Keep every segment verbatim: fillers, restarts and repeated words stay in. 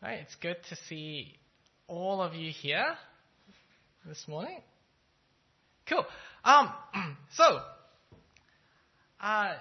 Right, it's good to see all of you here this morning. Cool. Um, so, uh,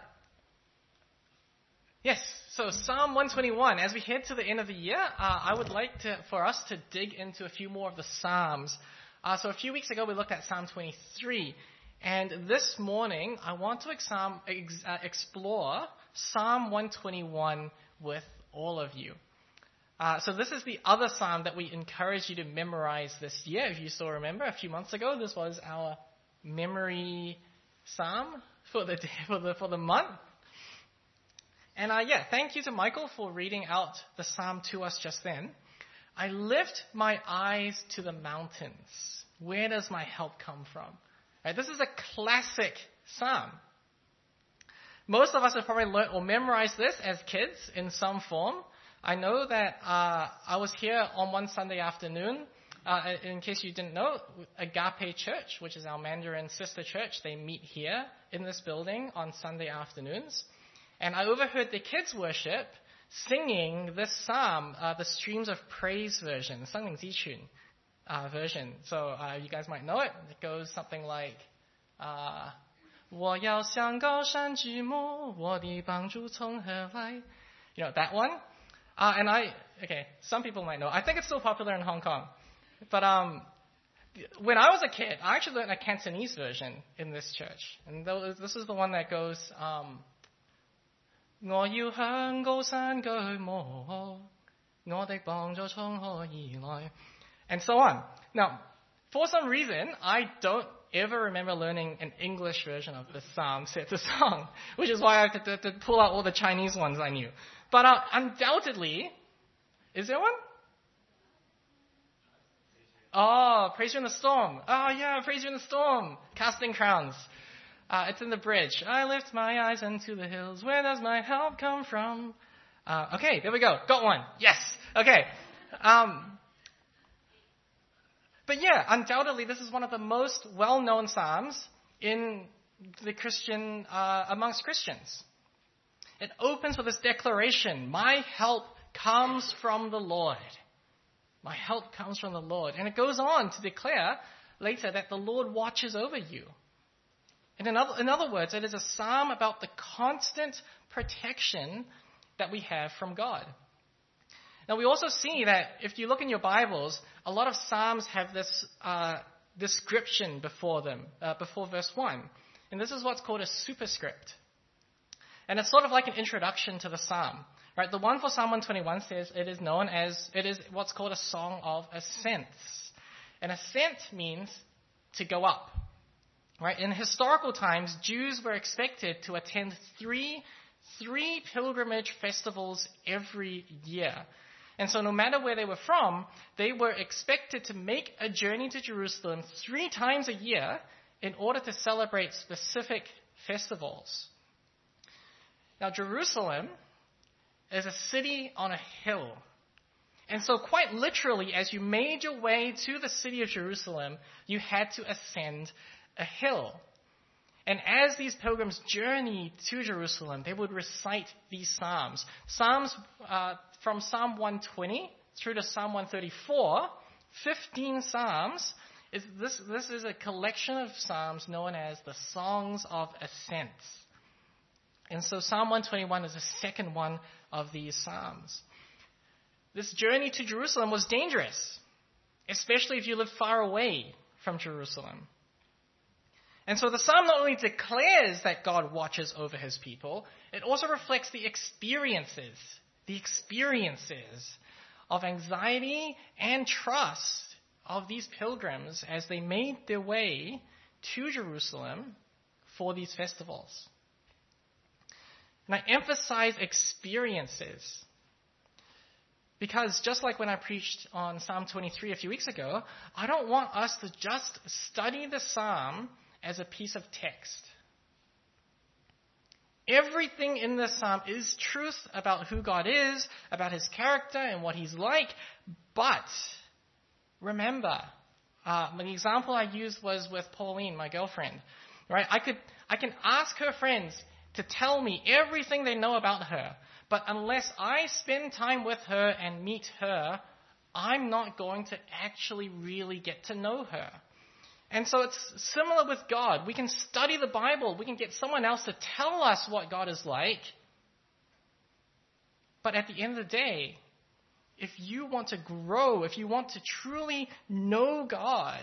yes, so Psalm one twenty-one. As we head to the end of the year, uh, I would like to for us to dig into a few more of the Psalms. Uh, so a few weeks ago, we looked at Psalm twenty-three. And this morning, I want to exam, ex, uh, explore Psalm one twenty-one with all of you. Uh, so this is the other psalm that we encourage you to memorize this year. If you still remember, a few months ago, this was our memory psalm for the for the for the month. And uh, yeah, thank you to Michael for reading out the psalm to us just then. I lift my eyes to the mountains. Where does my help come from? Right, this is a classic psalm. Most of us have probably learned or memorized this as kids in some form. I know that uh, I was here on one Sunday afternoon. Uh, in case you didn't know, Agape Church, which is our Mandarin sister church, they meet here in this building on Sunday afternoons. And I overheard the kids worship singing this psalm, uh, the Streams of Praise version, 生命之泉 uh, version. So uh, you guys might know it. It goes something like, uh, 我要向高山举目，我的帮助从何来? You know, that one. Uh, and I, okay, some people might know. I think it's still popular in Hong Kong. But um, when I was a kid, I actually learned a Cantonese version in this church. And this is the one that goes, um, 我要向高山舉目，我的幫助從何而來? And so on. Now, for some reason, I don't ever remember learning an English version of this psalm set to song, which is why I had to, to, to pull out all the Chinese ones I knew. But uh, undoubtedly, is there one? Oh, Praise You in the Storm. Oh yeah, Praise You in the Storm. Casting Crowns. Uh, it's in the bridge. I lift my eyes into the hills. Where does my help come from? Uh, okay, there we go. Got one. Yes. Okay. Um, but yeah, undoubtedly, this is one of the most well-known psalms in the Christian, uh, amongst Christians. It opens with this declaration, my help comes from the Lord. My help comes from the Lord. And it goes on to declare later that the Lord watches over you. And in other, in other words, it is a psalm about the constant protection that we have from God. Now we also see that if you look in your Bibles, a lot of psalms have this uh, description before them, uh, before verse one. And this is what's called a superscript. And it's sort of like an introduction to the psalm, right? The one for Psalm one twenty-one says it is known as, it is what's called a song of ascents. And ascent means to go up, right? In historical times, Jews were expected to attend three, three pilgrimage festivals every year. And so no matter where they were from, they were expected to make a journey to Jerusalem three times a year in order to celebrate specific festivals. Now, Jerusalem is a city on a hill. And so quite literally, as you made your way to the city of Jerusalem, you had to ascend a hill. And as these pilgrims journeyed to Jerusalem, they would recite these psalms. Psalms uh, from Psalm one twenty through to Psalm one thirty-four, fifteen psalms. Is this, this is a collection of psalms known as the Songs of Ascents. And so Psalm one twenty-one is the second one of these psalms. This journey to Jerusalem was dangerous, especially if you live far away from Jerusalem. And so the psalm not only declares that God watches over his people, it also reflects the experiences, the experiences of anxiety and trust of these pilgrims as they made their way to Jerusalem for these festivals. And I emphasize experiences because just like when I preached on Psalm twenty-three a few weeks ago, I don't want us to just study the psalm as a piece of text. Everything in this psalm is truth about who God is, about his character and what he's like. But remember, uh, the example I used was with Pauline, my girlfriend. Right? I could, I can ask her friends to tell me everything they know about her. But unless I spend time with her and meet her, I'm not going to actually really get to know her. And so it's similar with God. We can study the Bible. We can get someone else to tell us what God is like. But at the end of the day, if you want to grow, if you want to truly know God,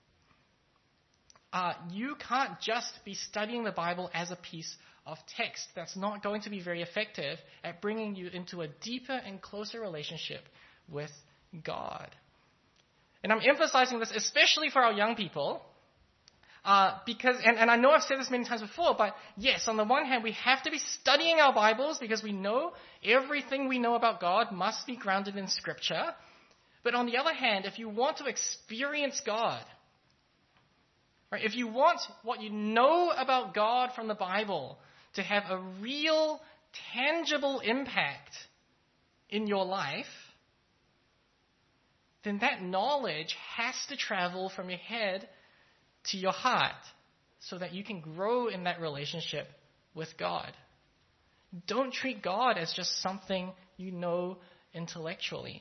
uh, you can't just be studying the Bible as a piece of text. That's not going to be very effective at bringing you into a deeper and closer relationship with God. And I'm emphasizing this especially for our young people, uh, because, and, and I know I've said this many times before, but yes, on the one hand, we have to be studying our Bibles because we know everything we know about God must be grounded in Scripture. But on the other hand, if you want to experience God, right, if you want what you know about God from the Bible to have a real, tangible impact in your life, then that knowledge has to travel from your head to your heart so that you can grow in that relationship with God. Don't treat God as just something you know intellectually.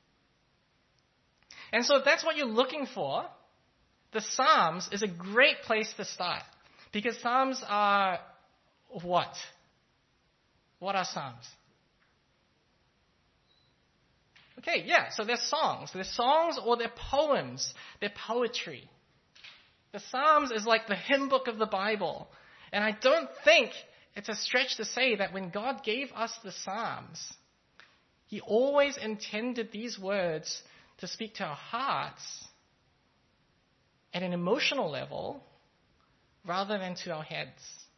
And so if that's what you're looking for, the Psalms is a great place to start. Because Psalms are what? What are Psalms? Okay, yeah, so they're songs. They're songs or they're poems. They're poetry. The Psalms is like the hymn book of the Bible. And I don't think it's a stretch to say that when God gave us the Psalms, He always intended these words to speak to our hearts at an emotional level rather than to our heads.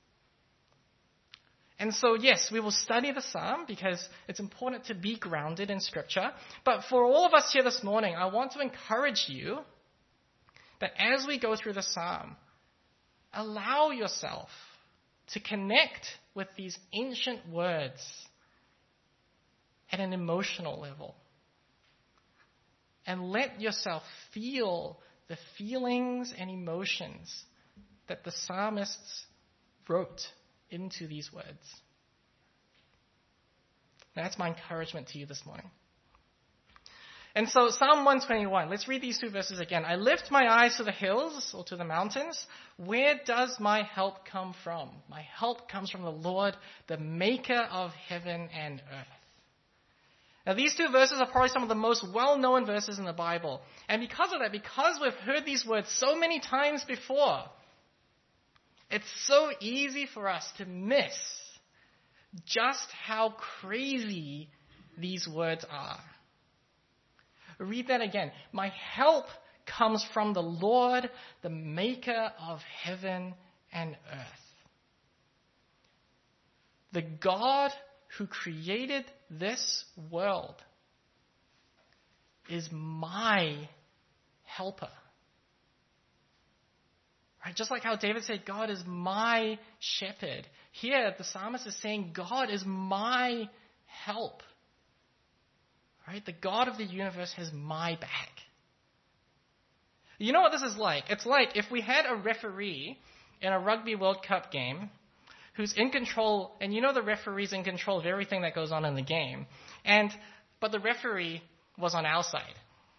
And so, yes, we will study the Psalm because it's important to be grounded in Scripture. But for all of us here this morning, I want to encourage you that as we go through the Psalm, allow yourself to connect with these ancient words at an emotional level. And let yourself feel the feelings and emotions that the psalmists wrote into these words. That's my encouragement to you this morning. And so Psalm one twenty-one, let's read these two verses again. I lift my eyes to the hills or to the mountains. Where does my help come from? My help comes from the Lord, the maker of heaven and earth. Now these two verses are probably some of the most well-known verses in the Bible. And because of that, because we've heard these words so many times before, it's so easy for us to miss just how crazy these words are. Read that again. My help comes from the Lord, the maker of heaven and earth. The God who created this world is my helper. Right? Just like how David said, God is my shepherd. Here, the psalmist is saying, God is my help. Right? The God of the universe has my back. You know what this is like? It's like if we had a referee in a Rugby World Cup game who's in control, and you know the referee's in control of everything that goes on in the game, and but the referee was on our side.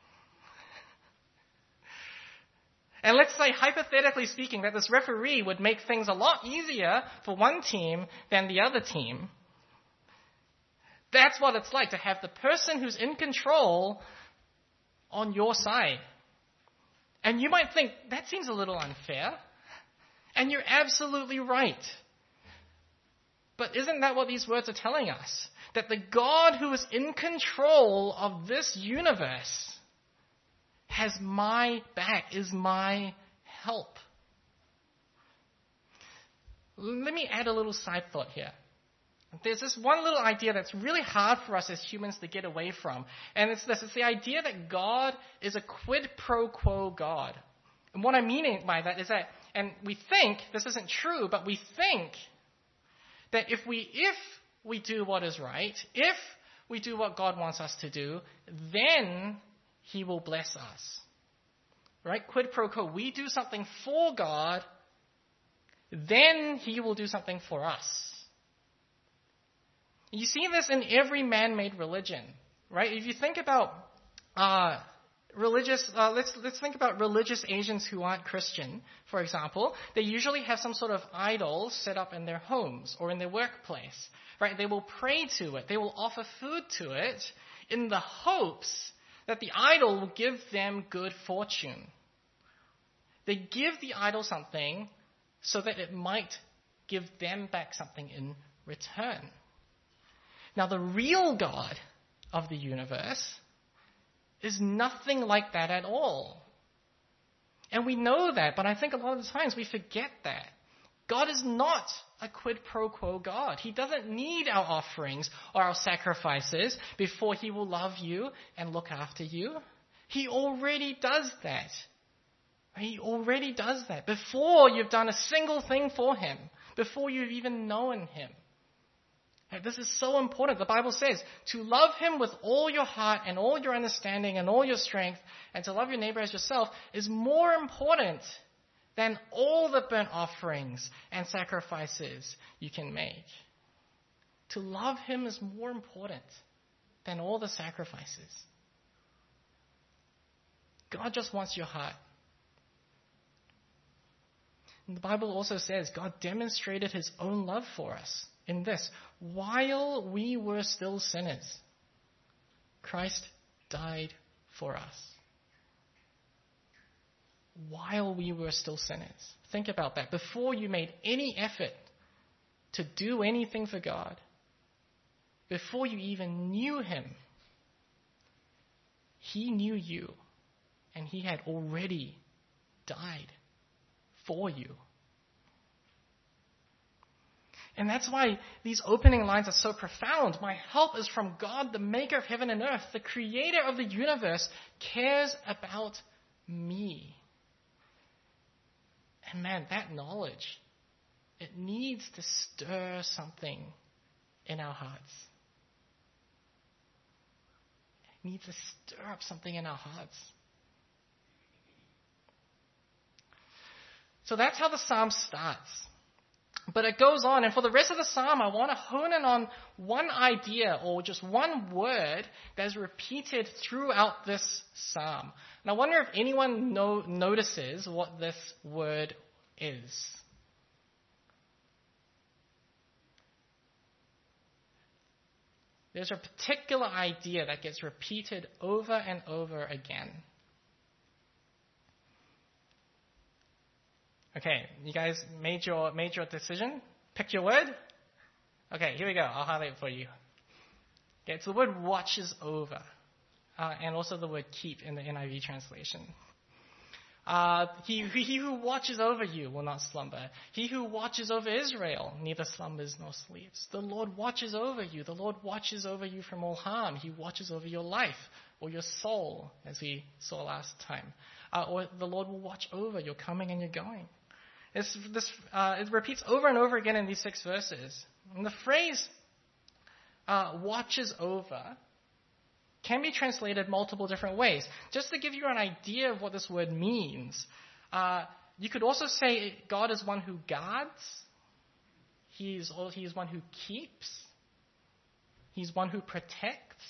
And let's say, hypothetically speaking, that this referee would make things a lot easier for one team than the other team. That's what it's like to have the person who's in control on your side. And you might think, that seems a little unfair. And you're absolutely right. But isn't that what these words are telling us? That the God who is in control of this universe has my back, is my help. Let me add a little side thought here. There's this one little idea that's really hard for us as humans to get away from. And it's this. It's the idea that God is a quid pro quo God. And what I mean by that is that, and we think, this isn't true, but we think that if we, if we do what is right, if we do what God wants us to do, then He will bless us. Right? Quid pro quo. We do something for God, then He will do something for us. You see this in every man-made religion, right? If you think about uh, religious, uh, let's let's think about religious Asians who aren't Christian, for example. They usually have some sort of idol set up in their homes or in their workplace, right? They will pray to it. They will offer food to it in the hopes that the idol will give them good fortune. They give the idol something so that it might give them back something in return. Now, the real God of the universe is nothing like that at all. And we know that, but I think a lot of the times we forget that. God is not a quid pro quo God. He doesn't need our offerings or our sacrifices before he will love you and look after you. He already does that. He already does that before you've done a single thing for him, before you've even known him. This is so important. The Bible says to love him with all your heart and all your understanding and all your strength, and to love your neighbor as yourself is more important than all the burnt offerings and sacrifices you can make. To love him is more important than all the sacrifices. God just wants your heart. And the Bible also says God demonstrated his own love for us in this: while we were still sinners, Christ died for us. While we were still sinners. Think about that. Before you made any effort to do anything for God, before you even knew him, he knew you, and he had already died for you. And that's why these opening lines are so profound. My help is from God, the maker of heaven and earth. The creator of the universe cares about me. And man, that knowledge, it needs to stir something in our hearts. It needs to stir up something in our hearts. So that's how the psalm starts. But it goes on, and for the rest of the psalm, I want to hone in on one idea or just one word that is repeated throughout this psalm. And I wonder if anyone know, notices what this word is. There's a particular idea that gets repeated over and over again. Okay, you guys made your made your decision? Picked your word? Okay, here we go. I'll highlight it for you. Okay, it's the word watches over. Uh, and also the word keep in the N I V translation. Uh, he, he who watches over you will not slumber. He who watches over Israel neither slumbers nor sleeps. The Lord watches over you. The Lord watches over you from all harm. He watches over your life or your soul, as we saw last time. Uh, or the Lord will watch over your coming and your going. It's, this, uh, it repeats over and over again in these six verses. And the phrase uh, watches over can be translated multiple different ways. Just to give you an idea of what this word means, uh, you could also say God is one who guards. He is, he is one who keeps. He's one who protects.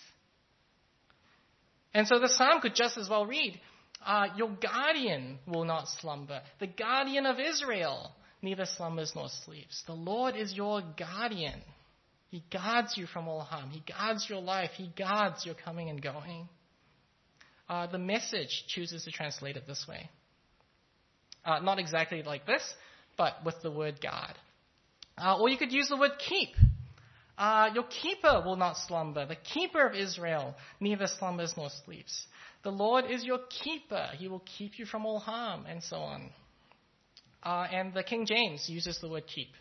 And so the psalm could just as well read, uh, your guardian will not slumber. The guardian of Israel neither slumbers nor sleeps. The Lord is your guardian. He guards you from all harm. He guards your life. He guards your coming and going. Uh, the Message chooses to translate it this way. Uh, not exactly like this, but with the word guard. Uh, or you could use the word keep. Uh, your keeper will not slumber. The keeper of Israel neither slumbers nor sleeps. The Lord is your keeper. He will keep you from all harm, and so on. Uh, and the King James uses the word keep.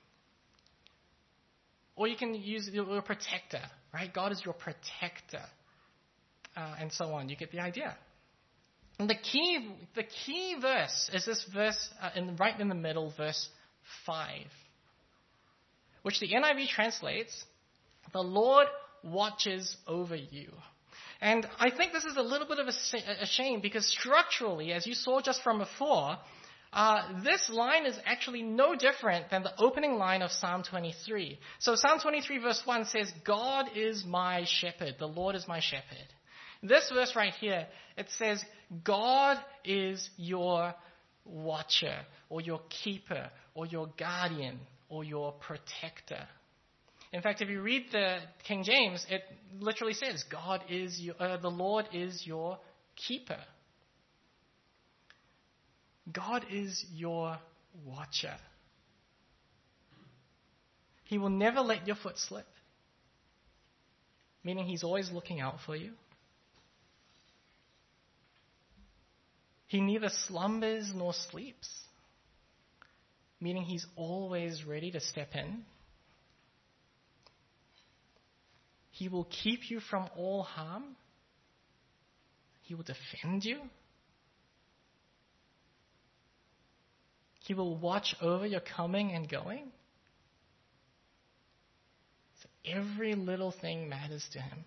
Or you can use the word protector, right? God is your protector, uh, and so on. You get the idea. And the key, the key verse is this verse uh, in right in the middle, verse five, which the N I V translates, "The Lord watches over you." And I think this is a little bit of a, a shame because structurally, as you saw just from before, uh, this line is actually no different than the opening line of Psalm twenty-three. So Psalm twenty-three verse one says, God is my shepherd. The Lord is my shepherd. This verse right here, it says, God is your watcher, or your keeper, or your guardian, or your protector. In fact, if you read the King James, it literally says, God is your, uh, the Lord is your keeper. God is your watcher. He will never let your foot slip, meaning he's always looking out for you. He neither slumbers nor sleeps, meaning he's always ready to step in. He will keep you from all harm. He will defend you. He will watch over your coming and going. So every little thing matters to him.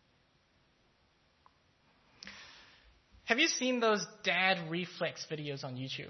Have you seen those dad reflex videos on YouTube?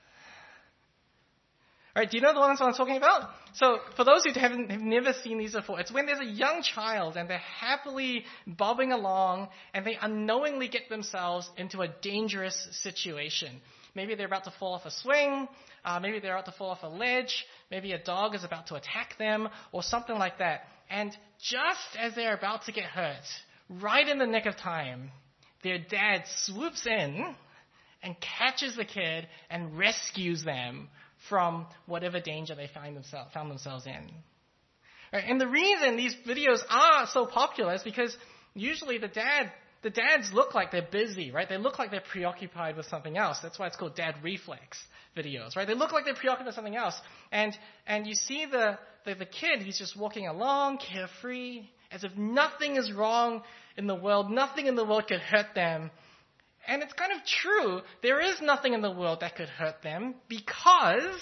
All right, do you know the ones I'm talking about? So for those who haven't have never seen these before, it's when there's a young child and they're happily bobbing along and they unknowingly get themselves into a dangerous situation. Maybe they're about to fall off a swing, uh, maybe they're about to fall off a ledge, maybe a dog is about to attack them or something like that. And just as they're about to get hurt, right in the nick of time, their dad swoops in and catches the kid and rescues them from whatever danger they find themselves, found themselves in. Right? And the reason these videos are so popular is because usually the dad, the dads look like they're busy, right? They look like they're preoccupied with something else. That's why it's called dad reflex videos, right? They look like they're preoccupied with something else. And and you see the, the, the kid, he's just walking along, carefree, as if nothing is wrong in the world, nothing in the world could hurt them. And it's kind of true. There is nothing in the world that could hurt them because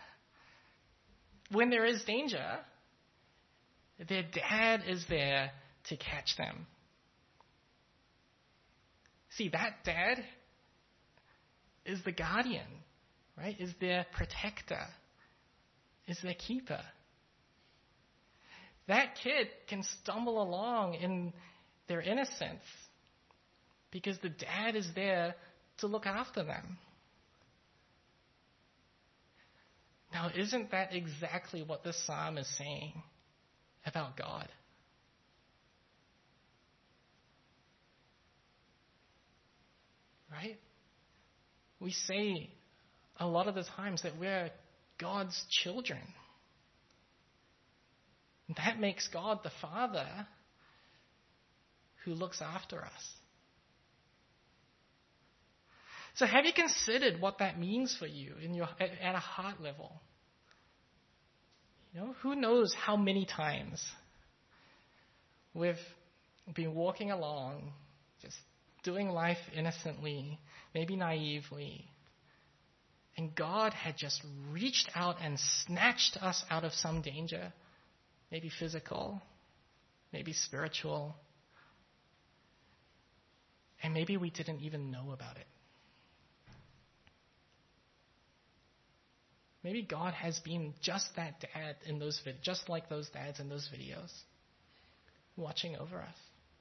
when there is danger, their dad is there to catch them. See, that dad is the guardian, right? Is their protector, is their keeper. That kid can stumble along in their innocence because the dad is there to look after them. Now, isn't that exactly what this psalm is saying about God? Right? We say a lot of the times that we're God's children. That makes God the Father who looks after us. So have you considered what that means for you in your at, at a heart level? You know, who knows how many times we've been walking along, just doing life innocently, maybe naively, and God had just reached out and snatched us out of some danger, maybe physical, maybe spiritual, and maybe we didn't even know about it. Maybe God has been just that dad in those vid- just like those dads in those videos, watching over us.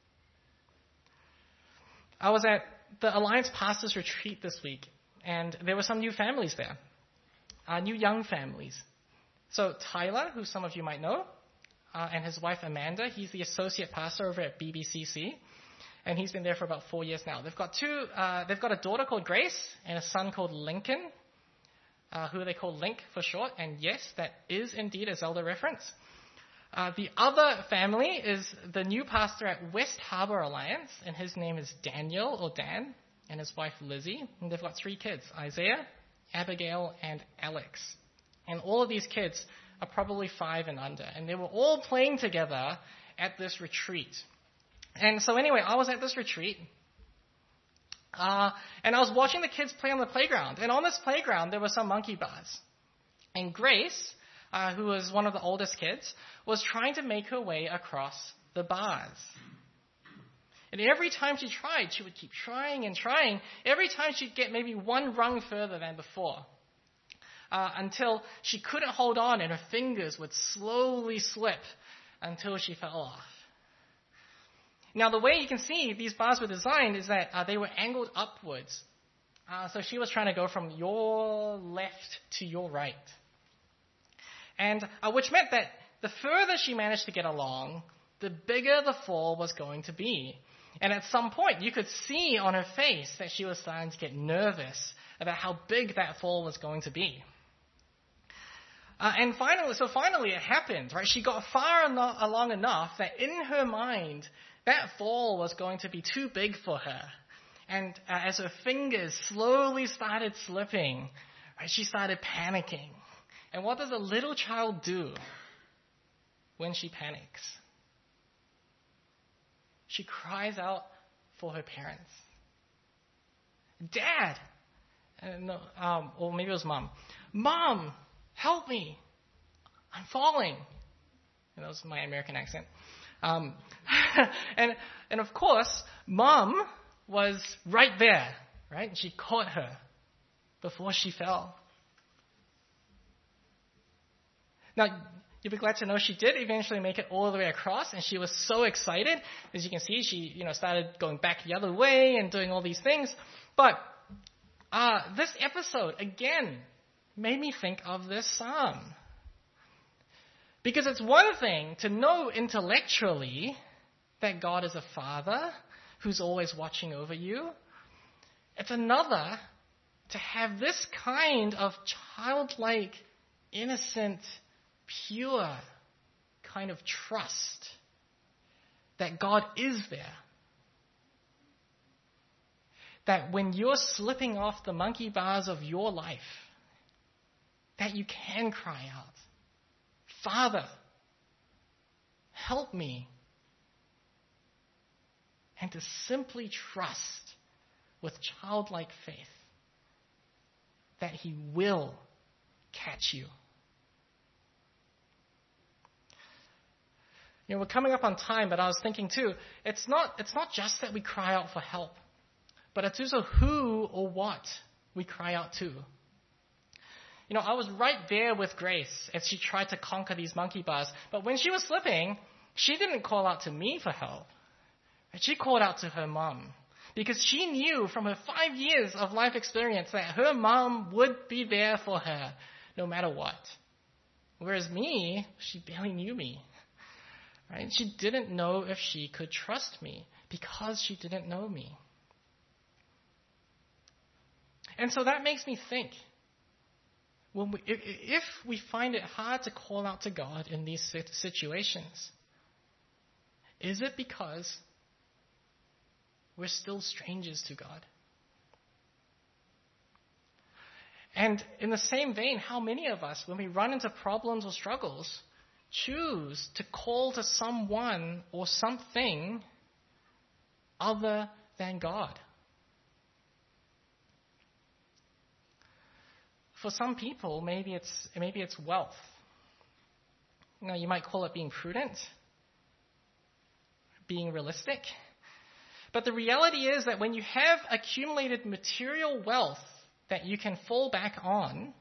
I was at the Alliance Pastors Retreat this week, and there were some new families there, uh, new young families. So Tyler, who some of you might know, uh, and his wife Amanda, he's the associate pastor over at B B C C, and he's been there for about four years now. They've got two. Uh, they've got a daughter called Grace and a son called Lincoln, uh, who they call Link for short. And yes, that is indeed a Zelda reference. Uh, the other family is the new pastor at West Harbour Alliance, and his name is Daniel, or Dan, and his wife Lizzie. And they've got three kids, Isaiah, Abigail, and Alex. And all of these kids are probably five and under. And they were all playing together at this retreat. And so anyway, I was at this retreat, uh, and I was watching the kids play on the playground. And on this playground, there were some monkey bars. And Grace, Uh, who was one of the oldest kids, was trying to make her way across the bars. And every time she tried, she would keep trying and trying. Every time she'd get maybe one rung further than before. uh, until she couldn't hold on and her fingers would slowly slip until she fell off. Now, the way you can see these bars were designed is that uh, they were angled upwards. Uh, so she was trying to go from your left to your right. And uh, which meant that the further she managed to get along, the bigger the fall was going to be. And at some point, you could see on her face that she was starting to get nervous about how big that fall was going to be. Uh, and finally, so finally it happened, right? She got far eno- along enough that in her mind, that fall was going to be too big for her. And uh, as her fingers slowly started slipping, right, she started panicking. And what does a little child do when she panics? She cries out for her parents. Dad! Uh, no, um, or maybe it was Mom. Mom, help me! I'm falling. And that was my American accent. Um, and and of course, Mom was right there, right? And she caught her before she fell. Now, you'll be glad to know she did eventually make it all the way across, and she was so excited. As you can see, she you know started going back the other way and doing all these things. But uh, this episode, again, made me think of this psalm. Because it's one thing to know intellectually that God is a father who's always watching over you. It's another to have this kind of childlike, innocent, pure kind of trust that God is there. That when you're slipping off the monkey bars of your life, that you can cry out, Father, help me. And to simply trust with childlike faith that He will catch you. You know, we're coming up on time, but I was thinking too, it's not, it's not just that we cry out for help, but it's also who or what we cry out to. You know, I was right there with Grace as she tried to conquer these monkey bars. But when she was slipping, she didn't call out to me for help. She called out to her mom. Because she knew from her five years of life experience that her mom would be there for her no matter what. Whereas me, she barely knew me. Right? She didn't know if she could trust me because she didn't know me. And so that makes me think. When we, if we find it hard to call out to God in these situations, is it because we're still strangers to God? And in the same vein, how many of us, when we run into problems or struggles, choose to call to someone or something other than God? For some people, maybe it's maybe it's wealth. You know, you might call it being prudent, being realistic. But the reality is that when you have accumulated material wealth that you can fall back on,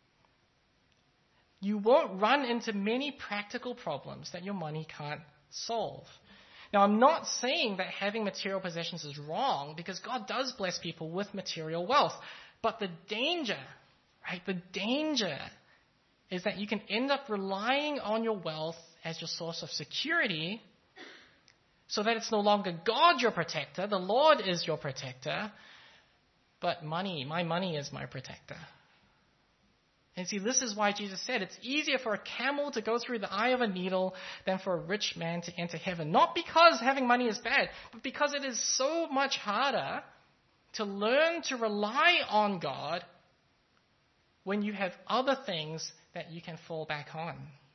you won't run into many practical problems that your money can't solve. Now, I'm not saying that having material possessions is wrong, because God does bless people with material wealth. But the danger Right? The danger is that you can end up relying on your wealth as your source of security so that it's no longer God your protector, the Lord is your protector, but money, my money is my protector. And see, this is why Jesus said it's easier for a camel to go through the eye of a needle than for a rich man to enter heaven. Not because having money is bad, but because it is so much harder to learn to rely on God when you have other things that you can fall back on.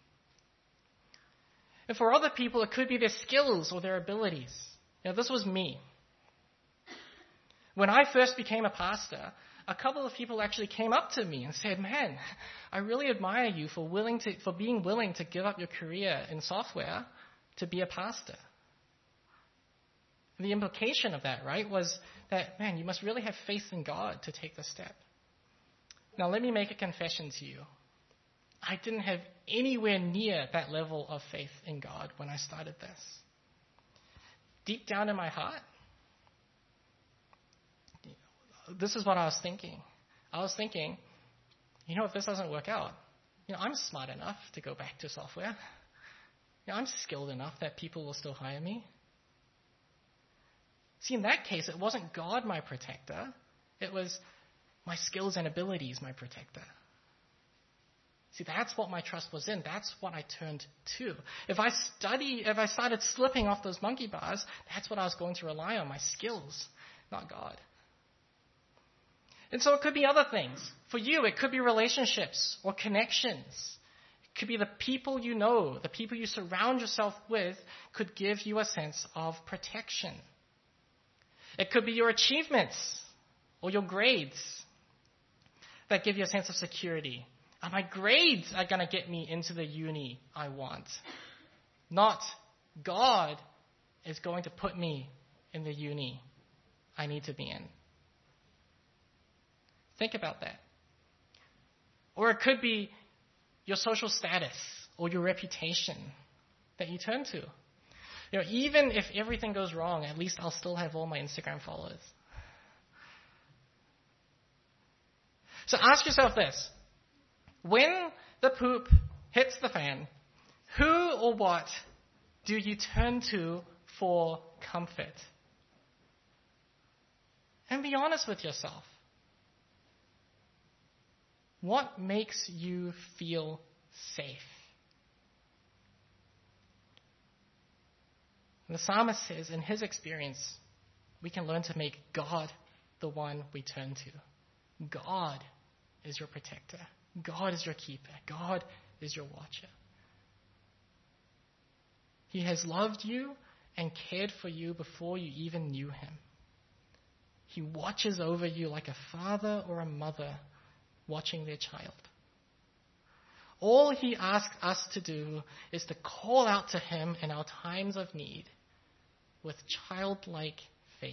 And for other people, it could be their skills or their abilities. Now, this was me. When I first became a pastor, a couple of people actually came up to me and said, "Man, I really admire you for willing to, for being willing to give up your career in software to be a pastor." And the implication of that, right, was that, man, you must really have faith in God to take the step. Now, let me make a confession to you. I didn't have anywhere near that level of faith in God when I started this. Deep down in my heart, this is what I was thinking. I was thinking, you know, if this doesn't work out, you know, I'm smart enough to go back to software. You know, I'm skilled enough that people will still hire me. See, in that case, it wasn't God my protector. It was my skills and abilities my protector. See, that's what my trust was in. That's what I turned to. If I study, if I started slipping off those monkey bars, that's what I was going to rely on, my skills, not God. And so it could be other things. For you, it could be relationships or connections. It could be the people you know, the people you surround yourself with could give you a sense of protection. It could be your achievements or your grades that give you a sense of security. And my grades are going to get me into the uni I want. Not God is going to put me in the uni I need to be in. Think about that. Or it could be your social status or your reputation that you turn to. You know, even if everything goes wrong, at least I'll still have all my Instagram followers. So ask yourself this. When the poop hits the fan, who or what do you turn to for comfort? And be honest with yourself. What makes you feel safe? And the psalmist says, in his experience, we can learn to make God the one we turn to. God is your protector. God is your keeper. God is your watcher. He has loved you and cared for you before you even knew him. He watches over you like a father or a mother watching their child. All he asks us to do is to call out to him in our times of need with childlike faith.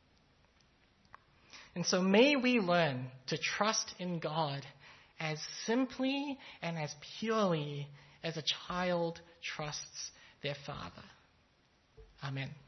And so may we learn to trust in God as simply and as purely as a child trusts their father. Amen.